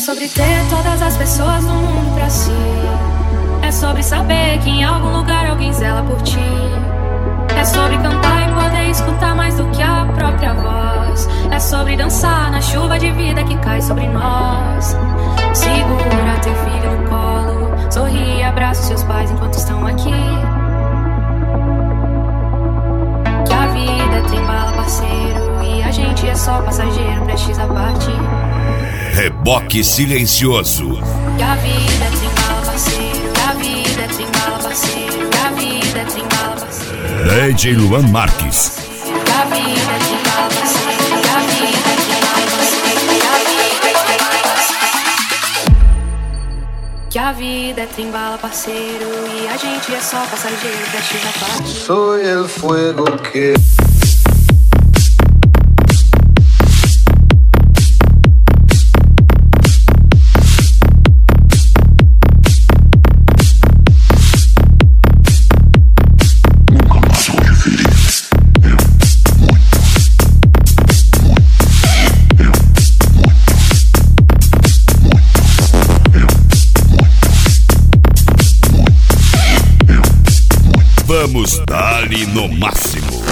sobre ter todas as pessoas do mundo pra si. É sobre saber que em algum lugar alguém zela por ti. É sobre cantar e poder escutar mais do que a própria voz. É sobre dançar na chuva de vida que cai sobre nós. Segura teu filho no colo, sorri e abraça seus pais enquanto estão aqui. Que a vida é trem-bala, parceiro, e a gente é só passageiro prestes a partir. Reboque silencioso. Que a vida é trem-bala, parceiro, que a vida é trem-bala, parceiro, que a vida é trem-bala, parceiro. DJ Luan Marques. Que a vida é trem-bala, parceiro, que a vida é trem-bala, parceiro, que a vida é trem-bala, parceiro. Que a vida é trem-bala, parceiro, e a gente é só passageiro prestes a partir. Soy el fuego que... Vamos dar-lhe no máximo.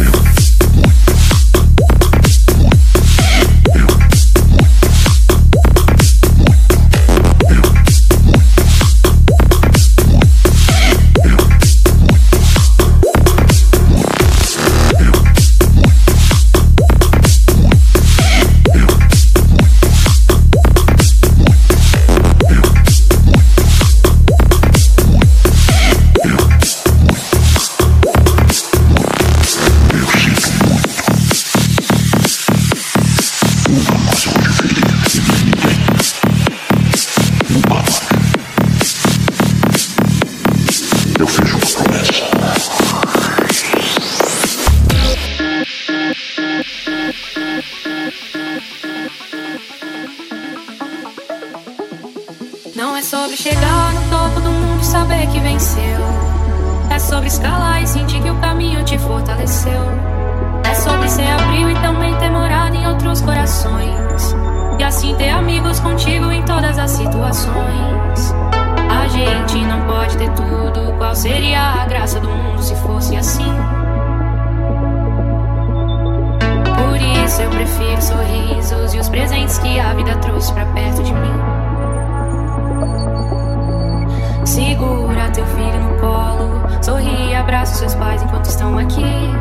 Não é sobre chegar no topo do mundo e saber que venceu. É sobre escalar e sentir que o caminho te fortaleceu. É sobre ser abril e também ter morado em outros corações. E assim ter amigos contigo em todas as situações. A gente não pode ter tudo. Qual seria a graça do mundo se fosse assim? Por isso eu prefiro sorrisos e os presentes que a vida trouxe pra perto de mim. Segura teu filho no colo, sorri e abraça seus pais enquanto estão aqui.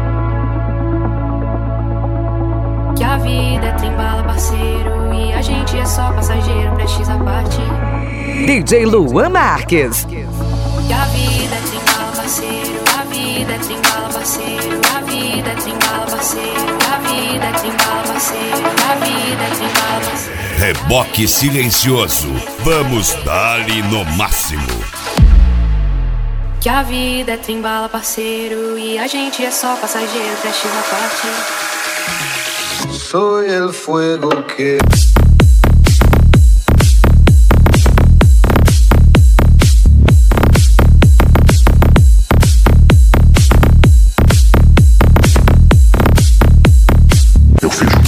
Que a vida é trem-bala, parceiro, e a gente é só passageiro prestes a partir. DJ Luan Marques. Que a vida é trem-bala, parceiro, a vida é trem-bala, parceiro, a vida é trem-bala, parceiro, a vida é trem-bala, parceiro, a vida é trem-bala, parceiro. Reboque silencioso. Vamos dar-lhe no máximo. Que a vida é trem-bala, parceiro, e a gente é só passageiro prestes a partir. Soy el fuego que... Eu fiz